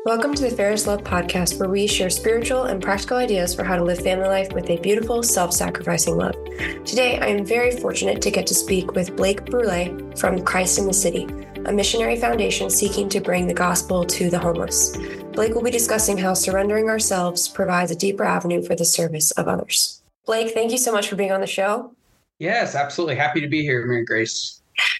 Welcome to the Ferris Love Podcast, where we share spiritual and practical ideas for how to live family life with a beautiful, self-sacrificing love. Today, I am very fortunate to get to speak with Blake Brule from Christ in the City, a missionary foundation seeking to bring the gospel to the homeless. Blake will be discussing how surrendering ourselves provides a deeper avenue for the service of others. Blake, thank you so much for being on the show. Yes, absolutely. Happy to be here, Mary Grace.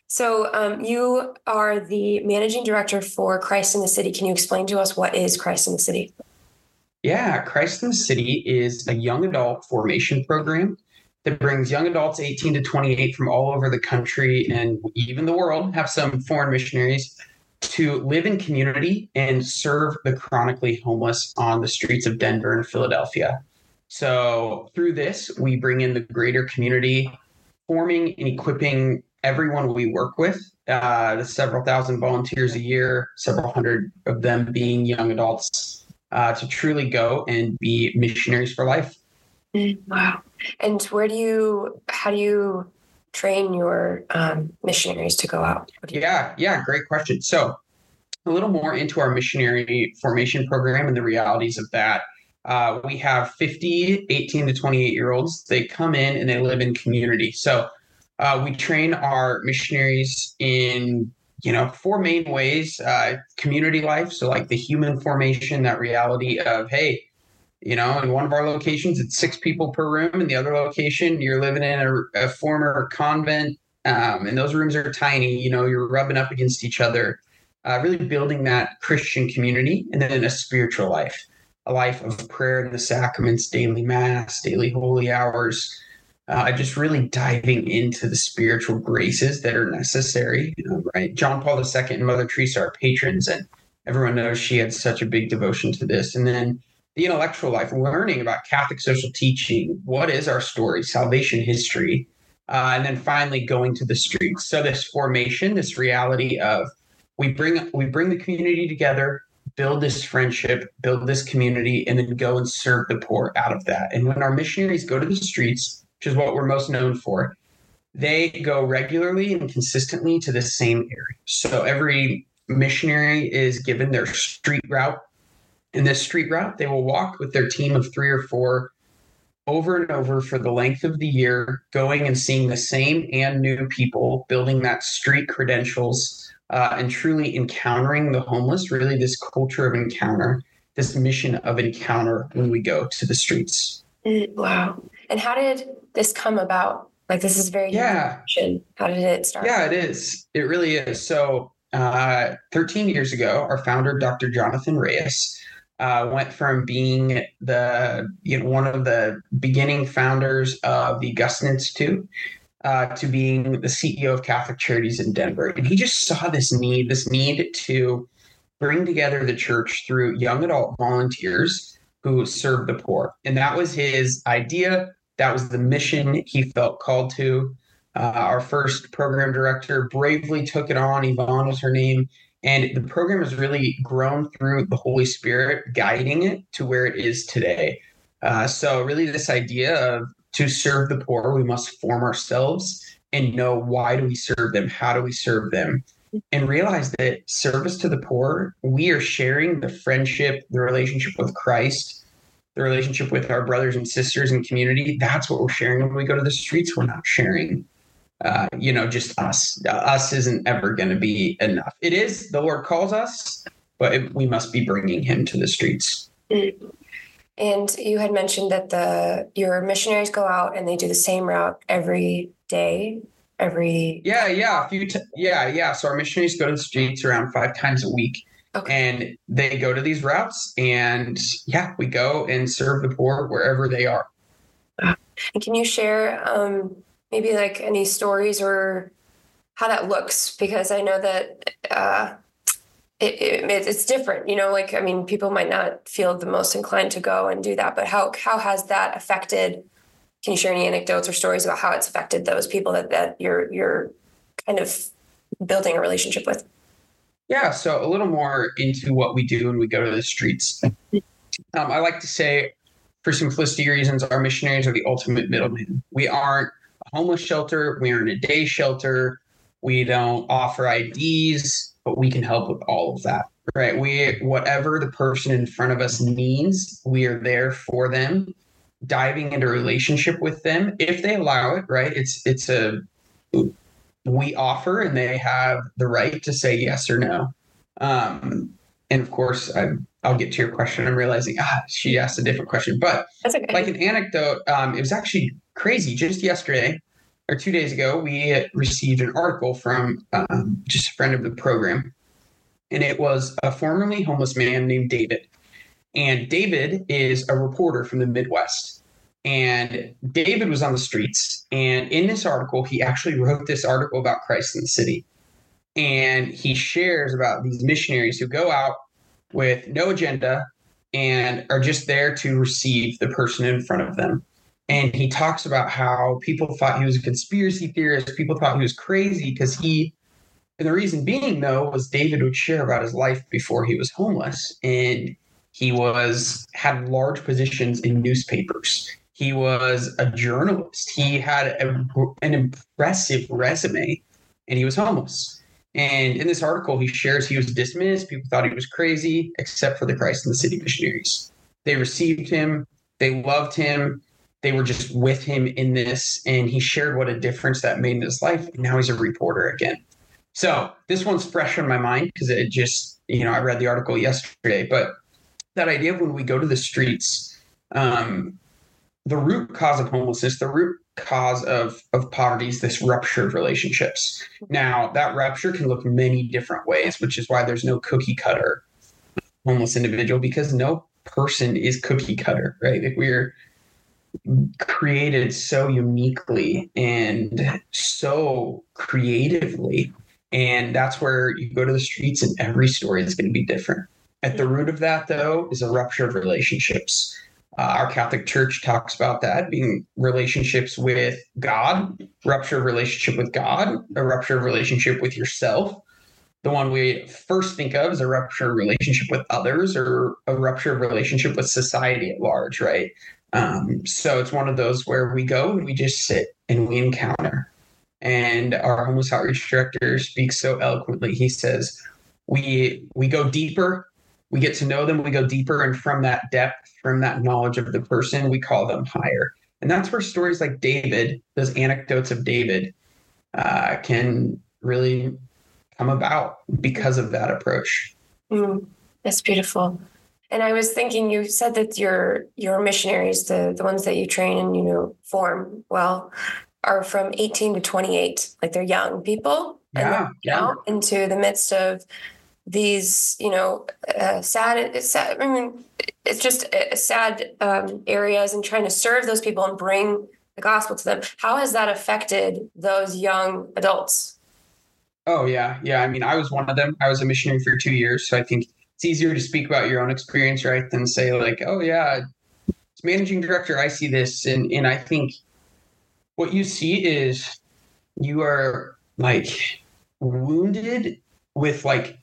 So you are the managing director for Christ in the City. Can you explain to us what is Christ in the City? Yeah, Christ in the City is a young adult formation program that brings young adults 18 to 28 from all over the country and even the world, have some foreign missionaries, to live in community and serve the chronically homeless on the streets of Denver and Philadelphia. So through this, we bring in the greater community, forming and equipping everyone we work with, the several thousand volunteers a year, several hundred of them being young adults, to truly go and be missionaries for life. Wow. And how do you train your missionaries to go out? Yeah, great question. So a little more into our missionary formation program and the realities of that. We have 50, 18 to 28-year-olds. They come in and they live in community. So we train our missionaries in, four main ways. Community life, so like the human formation, that reality of, hey, in one of our locations, it's 6 people per room. In the other location, you're living in a former convent, and those rooms are tiny. You're rubbing up against each other, really building that Christian community. And then a spiritual life, a life of prayer and the sacraments, daily mass, daily holy hours, just really diving into the spiritual graces that are necessary, right? John Paul II and Mother Teresa are patrons, and everyone knows she had such a big devotion to this. And then the intellectual life, learning about Catholic social teaching, what is our story, salvation history, and then finally going to the streets. So this formation, this reality of we bring the community together, build this friendship, build this community, and then go and serve the poor out of that. And when our missionaries go to the streets, which is what we're most known for, they go regularly and consistently to the same area. So every missionary is given their street route. In this street route, they will walk with their team of 3 or 4 over and over for the length of the year, going and seeing the same and new people, building that street credentials, and truly encountering the homeless, really this culture of encounter, this mission of encounter when we go to the streets. Wow. And how did this come about? Like, this is very mission. How did it start? Yeah, it is. It really is. So 13 years ago, our founder, Dr. Jonathan Reyes, went from being one of the beginning founders of the Augustine Institute to being the CEO of Catholic Charities in Denver. And he just saw this need to bring together the church through young adult volunteers who serve the poor. And that was his idea. That was the mission he felt called to. Our first program director bravely took it on. Yvonne was her name. And the program has really grown through the Holy Spirit guiding it to where it is today. So really this idea of to serve the poor, we must form ourselves and know, why do we serve them? How do we serve them? And realize that service to the poor, we are sharing the friendship, the relationship with Christ, the relationship with our brothers and sisters in community. That's what we're sharing when we go to the streets. We're not sharing, just us. Us isn't ever going to be enough. It is, the Lord calls us, but we must be bringing him to the streets. And you had mentioned that your missionaries go out and they do the same route every day. So our missionaries go to the streets around 5 times a week. Okay. And they go to these routes, and we go and serve the poor wherever they are. And can you share maybe like any stories or how that looks? Because I know that it's different, people might not feel the most inclined to go and do that, but how has that affected? Can you share any anecdotes or stories about how it's affected those people that you're kind of building a relationship with? Yeah, so a little more into what we do when we go to the streets. I like to say, for simplicity reasons, our missionaries are the ultimate middleman. We aren't a homeless shelter. We aren't a day shelter. We don't offer IDs. but we can help with all of that, right? Whatever the person in front of us needs, we are there for them, diving into relationship with them if they allow it, right? We offer and they have the right to say yes or no. And of course, I'll get to your question. I'm realizing she asked a different question, but that's okay. Like an anecdote, it was actually crazy. Just yesterday or 2 days ago, we received an article from just a friend of the program, and it was a formerly homeless man named David. And David is a reporter from the Midwest. And David was on the streets. And in this article, he actually wrote this article about Christ in the city. And he shares about these missionaries who go out with no agenda and are just there to receive the person in front of them. And he talks about how people thought he was a conspiracy theorist. People thought he was crazy because and the reason being, though, was David would share about his life before he was homeless. And he had large positions in newspapers. He was a journalist. He had an impressive resume, and he was homeless. And in this article, he shares he was dismissed. People thought he was crazy, except for the Christ in the City missionaries. They received him. They loved him. They were just with him in this. And he shared what a difference that made in his life. And now he's a reporter again. So this one's fresh in my mind because it just, I read the article yesterday. But that idea of when we go to the streets, the root cause of homelessness, the root cause of poverty is this rupture of relationships. Now, that rupture can look many different ways, which is why there's no cookie cutter homeless individual, because no person is cookie cutter, right? Like we're created so uniquely and so creatively. And that's where you go to the streets and every story is going to be different. At the root of that, though, is a rupture of relationships. Our Catholic Church talks about that being relationships with God, rupture of relationship with God, a rupture of relationship with yourself. The one we first think of is a rupture of relationship with others or a rupture of relationship with society at large, right? So it's one of those where we go and we just sit and we encounter. And our homeless outreach director speaks so eloquently. He says, we go deeper. We get to know them, we go deeper, and from that depth, from that knowledge of the person, we call them higher. And that's where stories like David, those anecdotes of David, can really come about because of that approach. That's beautiful. And I was thinking, you said that your missionaries, the ones that you train and, form well, are from 18 to 28, like they're young people. Yeah. Out into the midst of these, sad. I mean, it's just sad areas, and trying to serve those people and bring the gospel to them. How has that affected those young adults? Oh, yeah. I mean, I was one of them. I was a missionary for 2 years. So I think it's easier to speak about your own experience, right, than say like, oh, yeah, as managing director, I see this. And I think what you see is you are like wounded with like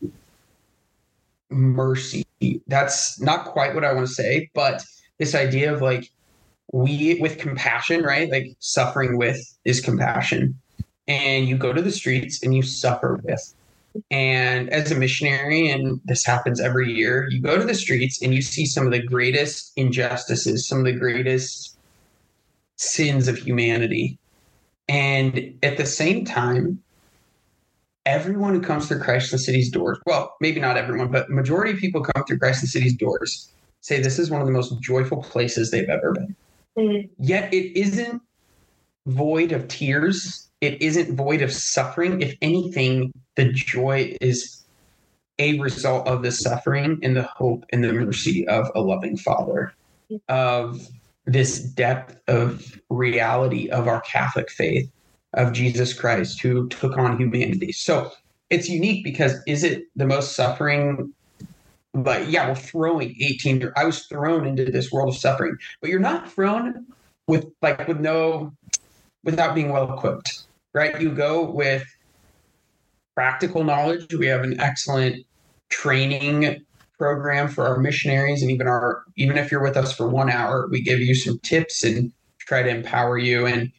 mercy. That's not quite what I want to say, but this idea of like with compassion, right? Like suffering with is compassion. And you go to the streets and you suffer with. And as a missionary, and this happens every year, you go to the streets and you see some of the greatest injustices, some of the greatest sins of humanity. And at the same time, everyone who comes through Christ in the City's doors, well, maybe not everyone, but majority of people come through Christ in the City's doors say this is one of the most joyful places they've ever been. Mm-hmm. Yet it isn't void of tears. It isn't void of suffering. If anything, the joy is a result of the suffering and the hope and the mercy of a loving Father, of this depth of reality of our Catholic faith, of Jesus Christ who took on humanity. So it's unique because is it the most suffering? But yeah, we're throwing 18. I was thrown into this world of suffering, but you're not thrown without being well equipped, right? You go with practical knowledge. We have an excellent training program for our missionaries, and even if you're with us for 1 hour, we give you some tips and try to empower you. And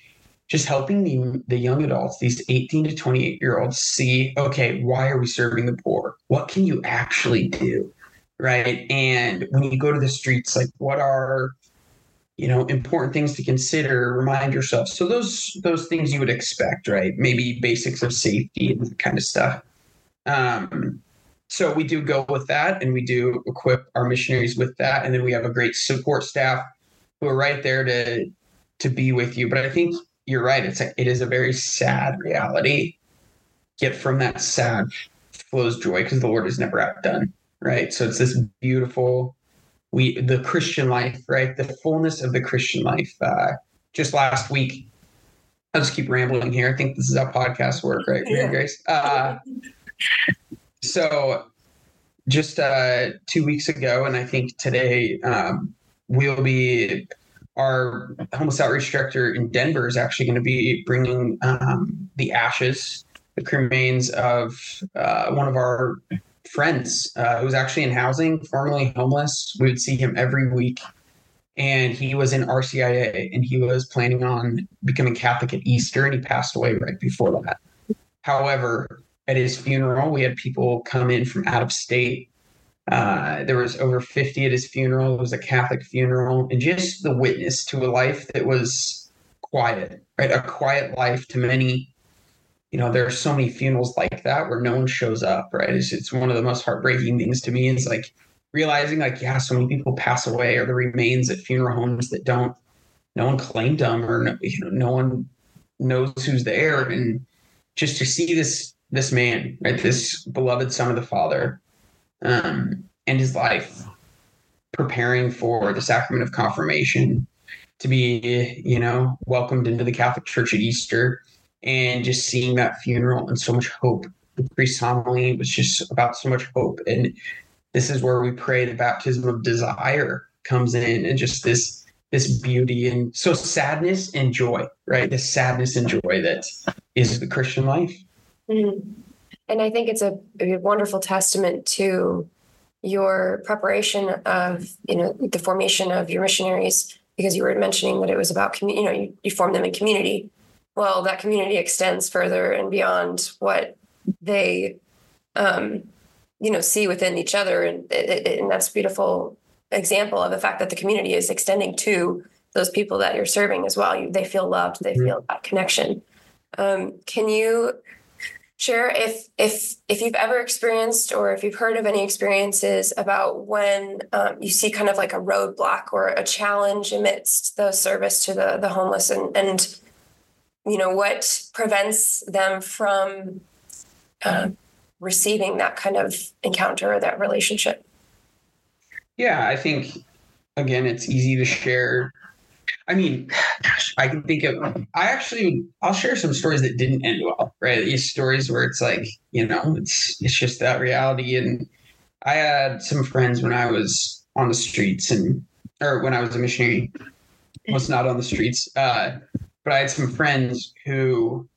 just helping the young adults, these 18 to 28-year-olds, see, okay, why are we serving the poor? What can you actually do? Right. And when you go to the streets, like, what are, important things to consider, remind yourself. So those things you would expect, right? Maybe basics of safety and that kind of stuff. So we do go with that, and we do equip our missionaries with that. And then we have a great support staff who are right there to be with you. But I think you're right. It is a very sad reality. Yet from that sad flows joy, because the Lord is never outdone, right? So it's this beautiful, the Christian life, right? The fullness of the Christian life. Just last week, I'll just keep rambling here. I think this is how podcasts work, right, Mary Grace? So just 2 weeks ago, and I think today, our homeless outreach director in Denver is actually going to be bringing the cremains of one of our friends who was actually in housing, formerly homeless. We would see him every week. And he was in RCIA, and he was planning on becoming Catholic at Easter, and he passed away right before that. However, at his funeral, we had people come in from out of state. There was over 50 at his funeral. It was a Catholic funeral, and just the witness to a life that was quiet, right? A quiet life to many. There are so many funerals like that where no one shows up, right? It's one of the most heartbreaking things to me. Is like realizing, like, yeah, so many people pass away, or the remains at funeral homes that no one claimed them, or no one knows who's there. And just to see this man, right, this beloved son of the Father, and his life preparing for the sacrament of confirmation, to be, welcomed into the Catholic Church at Easter, and just seeing that funeral and so much hope. The priest's homily was just about so much hope. And this is where we pray the baptism of desire comes in, and just this beauty, and so sadness and joy, right? The sadness and joy that is the Christian life. Mm-hmm. And I think it's a wonderful testament to your preparation of, the formation of your missionaries, because you were mentioning that it was about, you form them in community. Well, that community extends further and beyond what they, see within each other. And that's a beautiful example of the fact that the community is extending to those people that you're serving as well. They feel loved. They feel that connection. Can you share if you've ever experienced, or if you've heard of any experiences about when you see kind of like a roadblock or a challenge amidst the service to the homeless, and what prevents them from receiving that kind of encounter or that relationship? Yeah, I think, again, it's easy to share. I mean, gosh, I can think of, I'll share some stories that didn't end well, right? These stories where it's like, it's just that reality. And I had some friends when I was on the streets, or when I was a missionary, was not on the streets. But I had some friends who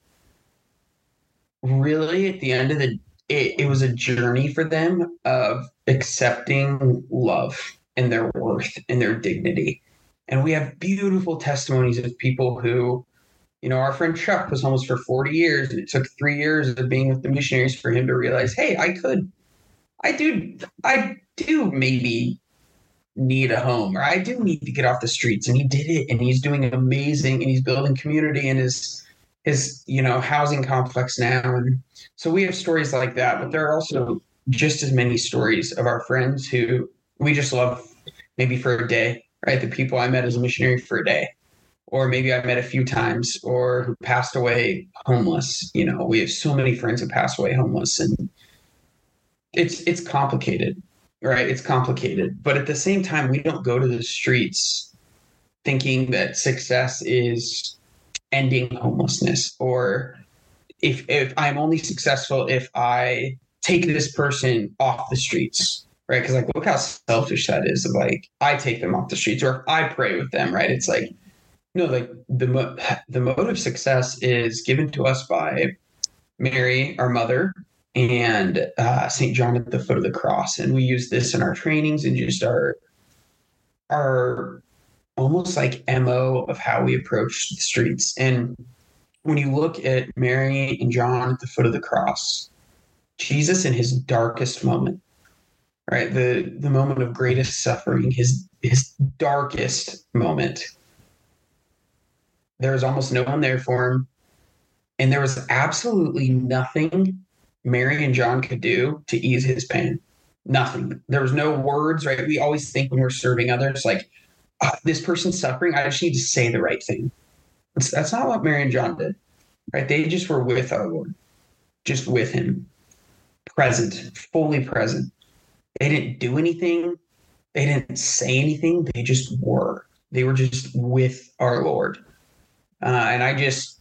really, at the end of it was a journey for them of accepting love and their worth and their dignity. And we have beautiful testimonies of people who, our friend Chuck was homeless for 40 years, and it took 3 years of being with the missionaries for him to realize, hey, I do maybe need a home, or I do need to get off the streets. And he did it, and he's doing amazing, and he's building community in his housing complex now. And so we have stories like that, but there are also just as many stories of our friends who we just love, maybe for a day, right? The people I met as a missionary for a day, or maybe I met a few times, or who passed away homeless. We have so many friends who pass away homeless, and it's complicated, right? It's complicated. But at the same time, we don't go to the streets thinking that success is ending homelessness, or if I'm only successful if I take this person off the streets, right? Because look how selfish that is. Of I take them off the streets, or if I pray with them, right? It's no, the mode of success is given to us by Mary, our mother, and St. John at the foot of the cross. And we use this in our trainings, and just our almost MO of how we approach the streets. And when you look at Mary and John at the foot of the cross, Jesus in his darkest moment, right? The moment of greatest suffering, his darkest moment. There was almost no one there for him. And there was absolutely nothing Mary and John could do to ease his pain. Nothing. There was no words, right? We always think when we're serving others, like, this person's suffering, I just need to say the right thing. That's not what Mary and John did, right? They just were with our Lord, just with him, present, fully present. They didn't do anything. They didn't say anything. They just were. They were just with our Lord. And I just,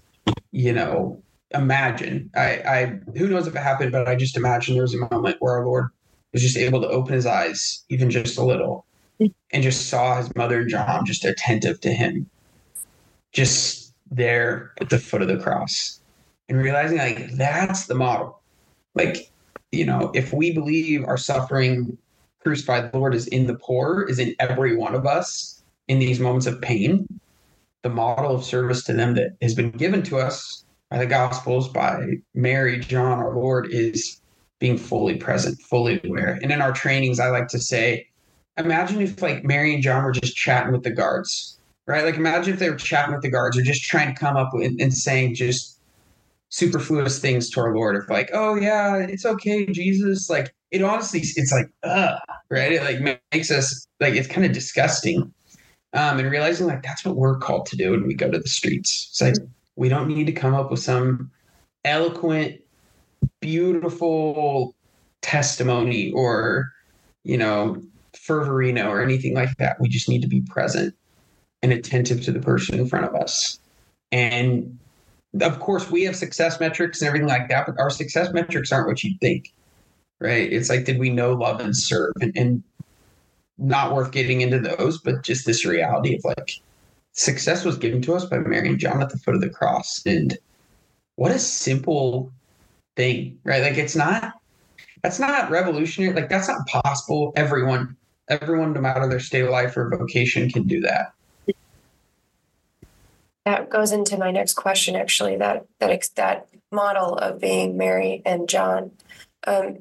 imagine, I who knows if it happened, but I just imagine there was a moment where our Lord was just able to open his eyes even just a little and just saw his mother and John just attentive to him, just there at the foot of the cross, and realizing like that's the model. Like, if we believe our suffering crucified Lord is in the poor, is in every one of us in these moments of pain, the model of service to them that has been given to us by the Gospels, by Mary, John, our Lord, is being fully present, fully aware. And in our trainings, I like to say, imagine if like Mary and John were just chatting with the guards, right? Like imagine if they were chatting with the guards or just trying to come up with and saying just superfluous things to our Lord of like, oh yeah, it's okay, Jesus. Like it honestly, it's like, right? It like makes us like, it's kind of disgusting. And realizing like that's what we're called to do when we go to the streets. It's like we don't need to come up with some eloquent, beautiful testimony or, fervorino or anything like that. We just need to be present and attentive to the person in front of us. And of course, we have success metrics and everything like that, but our success metrics aren't what you think, right? It's like, did we know, love, and serve? And not worth getting into those, but just this reality of like success was given to us by Mary and John at the foot of the cross. And what a simple thing, right? Like that's not revolutionary. Like that's not possible. Everyone, no matter their state of life or vocation, can do that. That goes into my next question, actually, that model of being Mary and John. So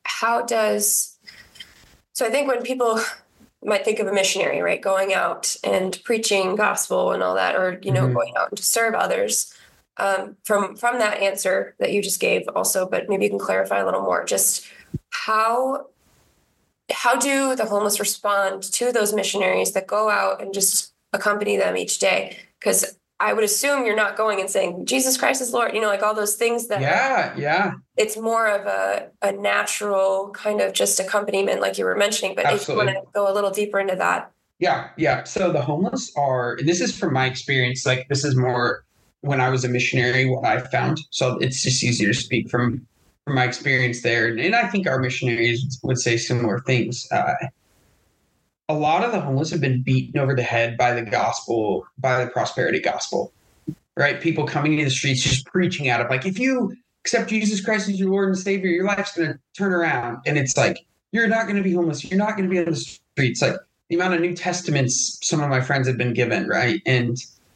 I think when people might think of a missionary, right, going out and preaching gospel and all that, or, going out to serve others, from that answer that you just gave also, but maybe you can clarify a little more, just how do the homeless respond to those missionaries that go out and just accompany them each day? Because I would assume you're not going and saying, Jesus Christ is Lord, like all those things that. Yeah. It's more of a natural kind of just accompaniment, like you were mentioning, but Absolutely. If you want to go a little deeper into that. Yeah. So the homeless and this is from my experience, like this is more when I was a missionary, what I found. So it's just easier to speak from my experience there. And I think our missionaries would say similar things. A lot of the homeless have been beaten over the head by the gospel, by the prosperity gospel, right? People coming into the streets just preaching at it. Like, if you accept Jesus Christ as your Lord and Savior, your life's going to turn around. And it's like, you're not going to be homeless. You're not going to be on the streets. Like the amount of New Testaments some of my friends have been given, right? And,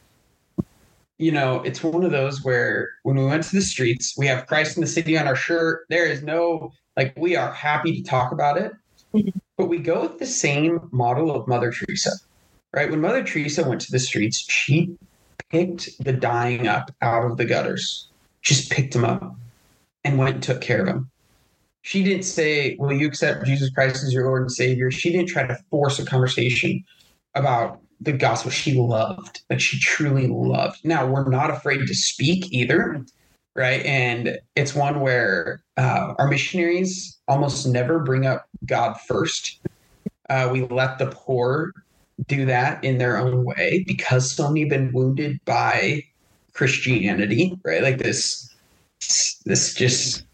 it's one of those where when we went to the streets, we have Christ in the city on our shirt. There is no, like, we are happy to talk about it. But we go with the same model of Mother Teresa, right? When Mother Teresa went to the streets, she picked the dying up out of the gutters, just picked them up and went and took care of them. She didn't say, will you accept Jesus Christ as your Lord and Savior? She didn't try to force a conversation about the gospel. She loved, like she truly loved. Now, we're not afraid to speak either, right? And it's one where our missionaries almost never bring up God first. We let the poor do that in their own way because so many have been wounded by Christianity, right? Like this just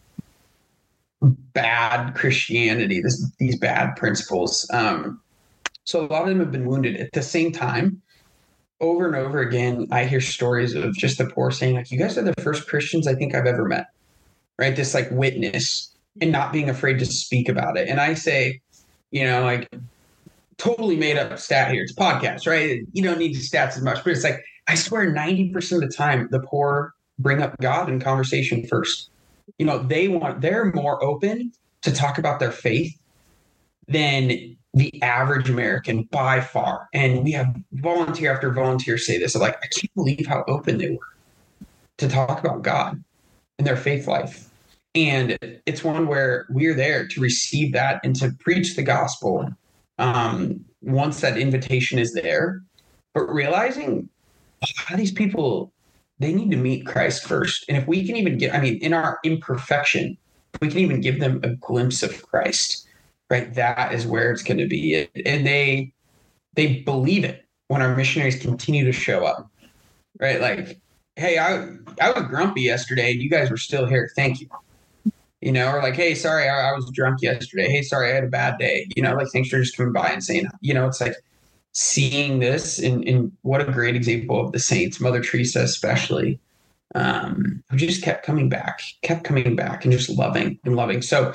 bad Christianity, these bad principles. So a lot of them have been wounded. At the same time, over and over again, I hear stories of just the poor saying, like, you guys are the first Christians I think I've ever met, right? This like witness and not being afraid to speak about it. And I say, like totally made up stat here. It's a podcast, right? You don't need the stats as much, but it's like, I swear 90% of the time, the poor bring up God in conversation first. They're more open to talk about their faith than the average American by far. And we have volunteer after volunteer say this. Like, I can't believe how open they were to talk about God and their faith life. And it's one where we're there to receive that and to preach the gospel once that invitation is there. But realizing how these people, they need to meet Christ first. And if we can even in our imperfection, we can even give them a glimpse of Christ, right? That is where it's going to be. And they believe it when our missionaries continue to show up, right? Like, hey, I was grumpy yesterday and you guys were still here. Thank you. Or like, hey, sorry, I was drunk yesterday. Hey, sorry, I had a bad day. Like, thanks for just coming by and saying, it's like seeing this in what a great example of the saints, Mother Teresa especially, who just kept coming back and just loving and loving. So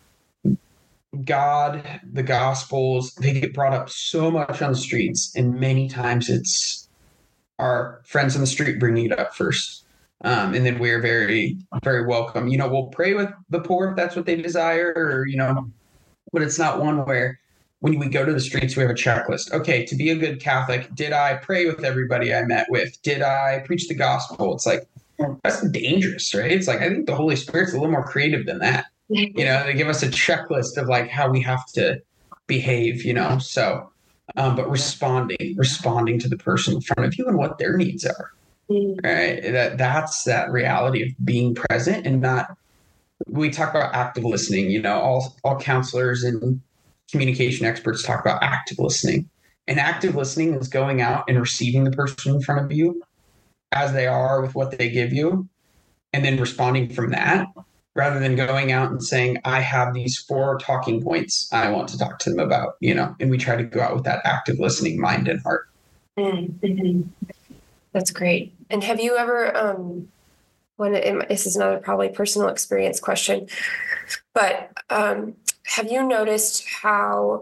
God, the Gospels, they get brought up so much on the streets, and many times it's our friends on the street bringing it up first. And then we're very, very welcome. We'll pray with the poor if that's what they desire, but it's not one where when we go to the streets, we have a checklist. Okay, to be a good Catholic, did I pray with everybody I met with? Did I preach the gospel? It's like, that's dangerous, right? It's like, I think the Holy Spirit's a little more creative than that. They give us a checklist of like how we have to behave, so, but responding to the person in front of you and what their needs are. Right. That's that reality of being present and not, we talk about active listening, all counselors and communication experts talk about active listening, and active listening is going out and receiving the person in front of you as they are with what they give you, and then responding from that rather than going out and saying, I have these 4 talking points I want to talk to them about, and we try to go out with that active listening mind and heart. Mm-hmm. That's great. And have you ever, this is another probably personal experience question, but have you noticed how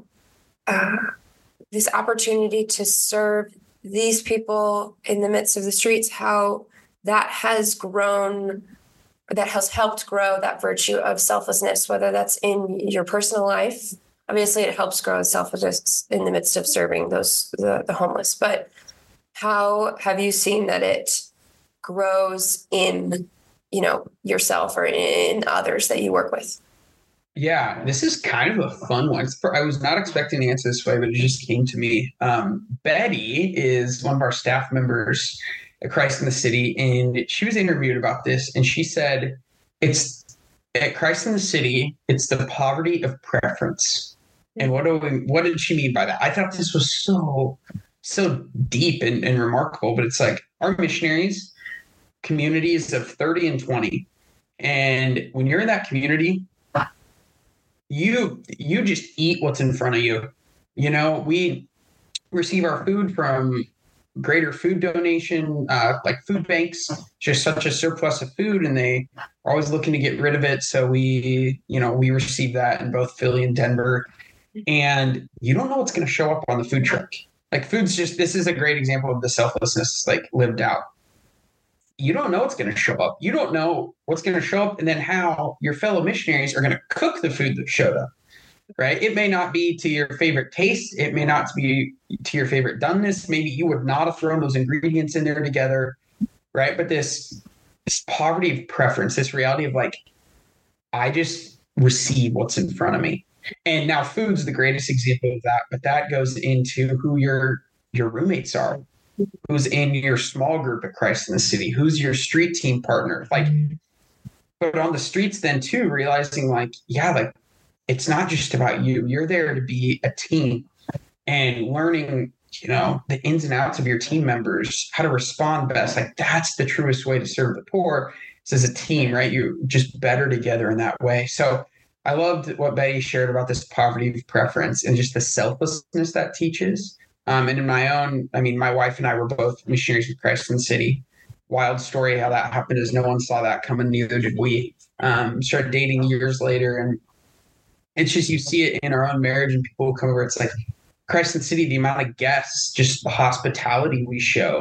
this opportunity to serve these people in the midst of the streets, how that has grown, that has helped grow that virtue of selflessness, whether that's in your personal life? Obviously, it helps grow selflessness in the midst of serving the homeless, but how have you seen that it grows in, yourself or in others that you work with? Yeah, this is kind of a fun one. I was not expecting to answer this way, but it just came to me. Betty is one of our staff members at Christ in the City, and she was interviewed about this, and she said, it's at Christ in the City, it's the poverty of preference. And what did she mean by that? I thought this was so deep and remarkable, but it's like our missionaries, communities of 30 and 20. And when you're in that community, you just eat what's in front of you. We receive our food from Greater Food Donation, like food banks, just such a surplus of food, and they are always looking to get rid of it. So we receive that in both Philly and Denver, and you don't know what's going to show up on the food truck. Like this is a great example of the selflessness, like lived out. You don't know what's going to show up. You don't know what's going to show up, and then how your fellow missionaries are going to cook the food that showed up, right? It may not be to your favorite taste. It may not be to your favorite doneness. Maybe you would not have thrown those ingredients in there together, right? But this poverty of preference, this reality of like, I just receive what's in front of me. And now food's the greatest example of that, but that goes into who your roommates are, who's in your small group at Christ in the City, who's your street team partner. Like, but on the streets then too, realizing like, yeah, like it's not just about you. You're there to be a team and learning, the ins and outs of your team members, how to respond best. Like that's the truest way to serve the poor is as a team, right? You're just better together in that way. So I loved what Betty shared about this poverty of preference and just the selflessness that teaches. And in my own, my wife and I were both missionaries with Christ in the City. Wild story how that happened is no one saw that coming, neither did we. Started dating years later, and it's just, you see it in our own marriage, and people come over. It's like Christ in the City, the amount of guests, just the hospitality we show,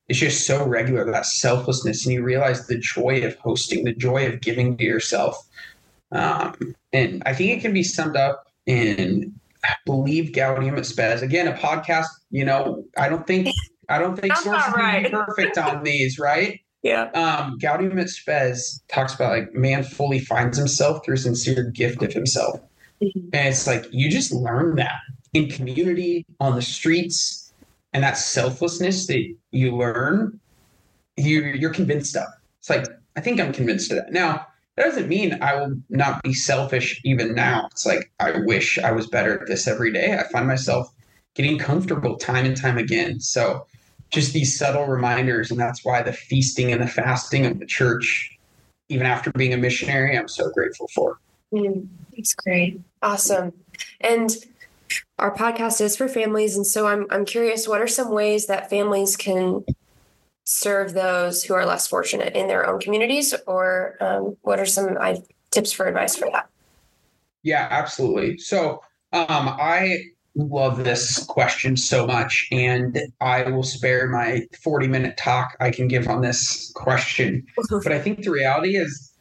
is just so regular, that selflessness. And you realize the joy of hosting, the joy of giving to yourself. And I think it can be summed up in, I believe, Gaudium et Spes. Again, a podcast, I don't think sources can be perfect on these, right? Yeah. Gaudium et Spes talks about like man fully finds himself through sincere gift of himself. Mm-hmm. And it's like, you just learn that in community, on the streets, and that selflessness that you learn, you're convinced of. It's like, I think I'm convinced of that. Now, that doesn't mean I will not be selfish even now. It's like, I wish I was better at this every day. I find myself getting comfortable time and time again. So just these subtle reminders. And that's why the feasting and the fasting of the church, even after being a missionary, I'm so grateful for. That's great. Awesome. And our podcast is for families. And so I'm curious, what are some ways that families can serve those who are less fortunate in their own communities, or what are some tips for advice for that? Yeah, absolutely. So I love this question so much, and I will spare my 40-minute talk I can give on this question. But I think the reality is,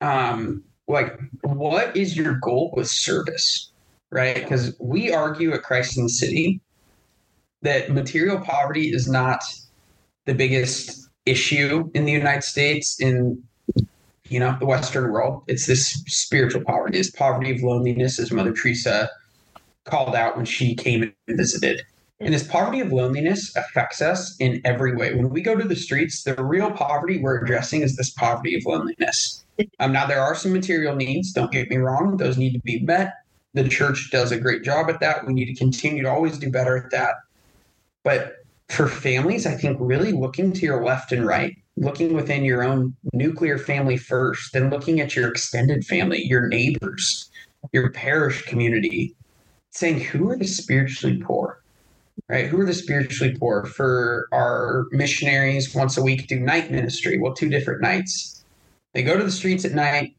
what is your goal with service, right? Because we argue at Christ in the City that material poverty is not the biggest issue in the United States, in the Western world. It's this spiritual poverty, this poverty of loneliness, as Mother Teresa called out when she came and visited. And this poverty of loneliness affects us in every way. When we go to the streets, the real poverty we're addressing is this poverty of loneliness. Now, there are some material needs, don't get me wrong. Those need to be met. The church does a great job at that. We need to continue to always do better at that. But for families, I think really looking to your left and right, looking within your own nuclear family first, then looking at your extended family, your neighbors, your parish community, saying, who are the spiritually poor, right? Who are the spiritually poor? For our missionaries, once a week do night ministry. Well, 2 different nights. They go to the streets at night,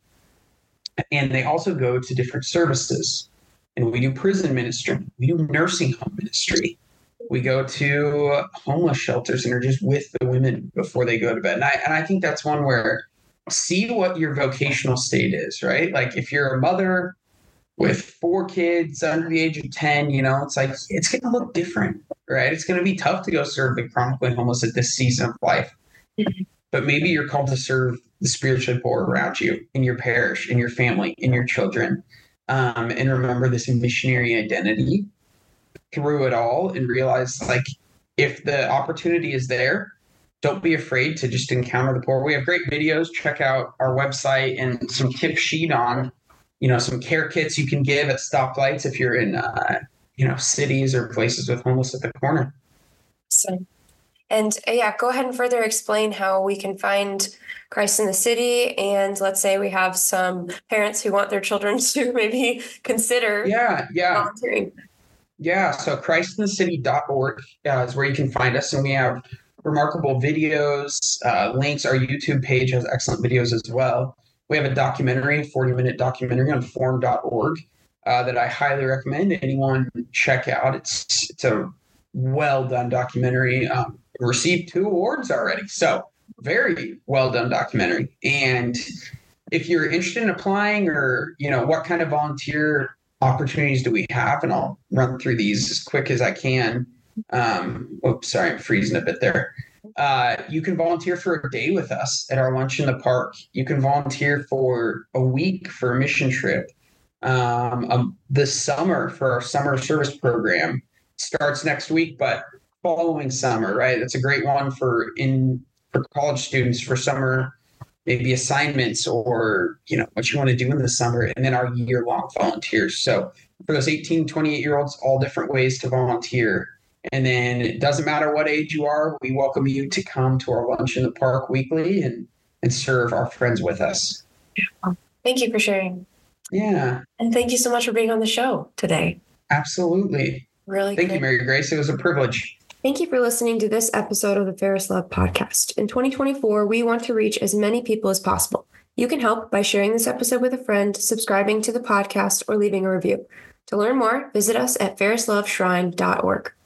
and they also go to different services. And we do prison ministry. We do nursing home ministry. We go to homeless shelters and are just with the women before they go to bed. And I think that's one where see what your vocational state is, right? Like if you're a mother with 4 kids under the age of 10, it's like, it's going to look different, right? It's going to be tough to go serve the chronically homeless at this season of life. Mm-hmm. But maybe you're called to serve the spiritually poor around you, in your parish, in your family, in your children. And remember this missionary identity through it all, and realize, like, if the opportunity is there, don't be afraid to just encounter the poor. We have great videos. Check out our website and some tip sheet on, some care kits you can give at stoplights if you're in, cities or places with homeless at the corner. So, and go ahead and further explain how we can find Christ in the City. And let's say we have some parents who want their children to maybe consider volunteering. Yeah, so christinthecity.org is where you can find us. And we have remarkable videos, links. Our YouTube page has excellent videos as well. We have a documentary, a 40-minute documentary on form.org that I highly recommend anyone check out. It's a well-done documentary. Received 2 awards already. So very well-done documentary. And if you're interested in applying, or, what kind of volunteer opportunities do we have? And I'll run through these as quick as I can. Sorry, I'm freezing a bit there. You can volunteer for a day with us at our lunch in the park. You can volunteer for a week for a mission trip. This summer for our summer service program starts next week, but following summer, right? That's a great one for college students for summer, maybe assignments, or, what you want to do in the summer, and then our year-long volunteers. So for those 18, 28-year-olds, all different ways to volunteer. And then it doesn't matter what age you are, we welcome you to come to our lunch in the park weekly and serve our friends with us. Thank you for sharing. Yeah. And thank you so much for being on the show today. Absolutely. Really Thank you, Mary Grace. It was a privilege. Thank you for listening to this episode of the Ferris Love Podcast. In 2024, we want to reach as many people as possible. You can help by sharing this episode with a friend, subscribing to the podcast, or leaving a review. To learn more, visit us at ferrisloveshrine.org.